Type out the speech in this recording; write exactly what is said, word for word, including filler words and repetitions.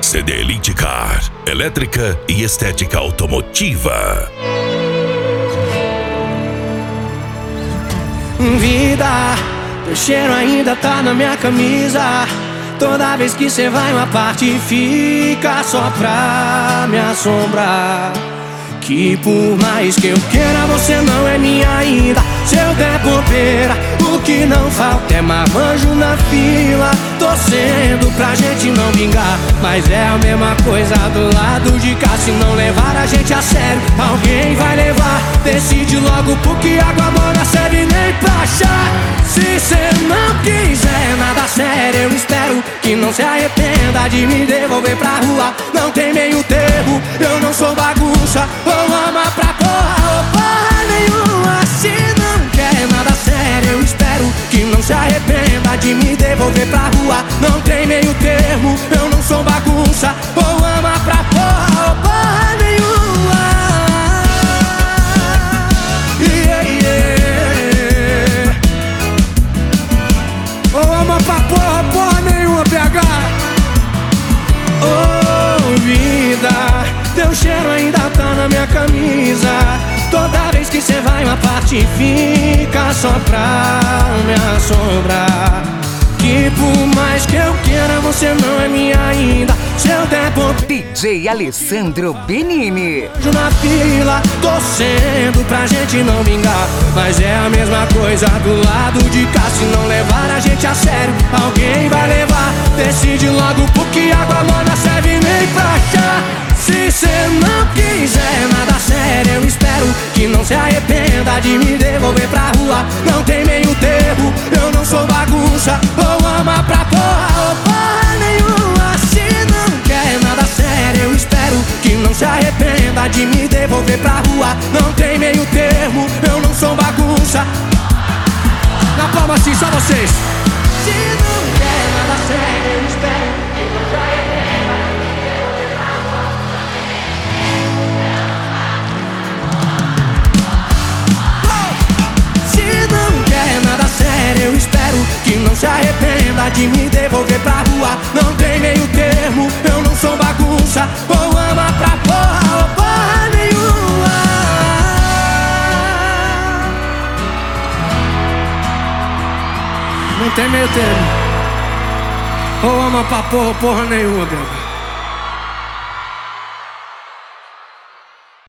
C D Elite Car, elétrica e estética automotiva. Vida, teu cheiro ainda tá na minha camisa. Toda vez que cê vai uma parte fica só pra me assombrar. Que por mais que eu queira, você não é minha ainda. Se eu der bobeira, o que não falta é marmanjo na fila, torcendo pra gente não vingar. Mas é a mesma coisa do lado de cá. Se não levar a gente a sério, alguém vai levar. Decide logo, porque água morna serve nem pra chá. Se cê não quiser nada sério, eu espero que não se arrependa de me devolver pra rua. Não tem meio termo, eu não sou bagunça. Ou ama pra porra ou porra nenhuma. Se não quer nada sério, eu espero que não se arrependa de me devolver pra rua. Não tem meio termo, eu não sou bagunça. Ou ama pra porra ou porra nenhuma. Yeah, yeah. Ou ama pra porra, porra nenhuma, B H. Oh, vida, teu cheiro ainda tá na minha camisa. Toda vez que cê vai uma parte fica só pra me assombrar. Que por mais que eu queira, você não é minha ainda. Se eu der bobeira, D J Alessandro Benini na fila, torcendo pra gente não vingar. Mas é a mesma coisa do lado de cá. Se não levar a gente a sério, alguém vai levar. Decide logo, porque água morna serve nem pra chá. Se cê não quiser nada sério, eu espero que não se arrependa de me devolver pra rua. Não tem meio termo, eu não sou bagunça. Ou ama pra porra ou porra nenhuma. Se não quer nada sério, eu espero que não se arrependa de me devolver pra rua. Não tem meio termo, eu não sou bagunça. Na palma assim, só vocês. Se não quer nada sério, eu espero que não se arrependa. Eu espero que não se arrependa de me devolver pra rua. Não tem meio termo, eu não sou bagunça. Ou ama pra porra ou porra nenhuma. Não tem meio termo. Ou ama pra porra ou porra nenhuma, cara.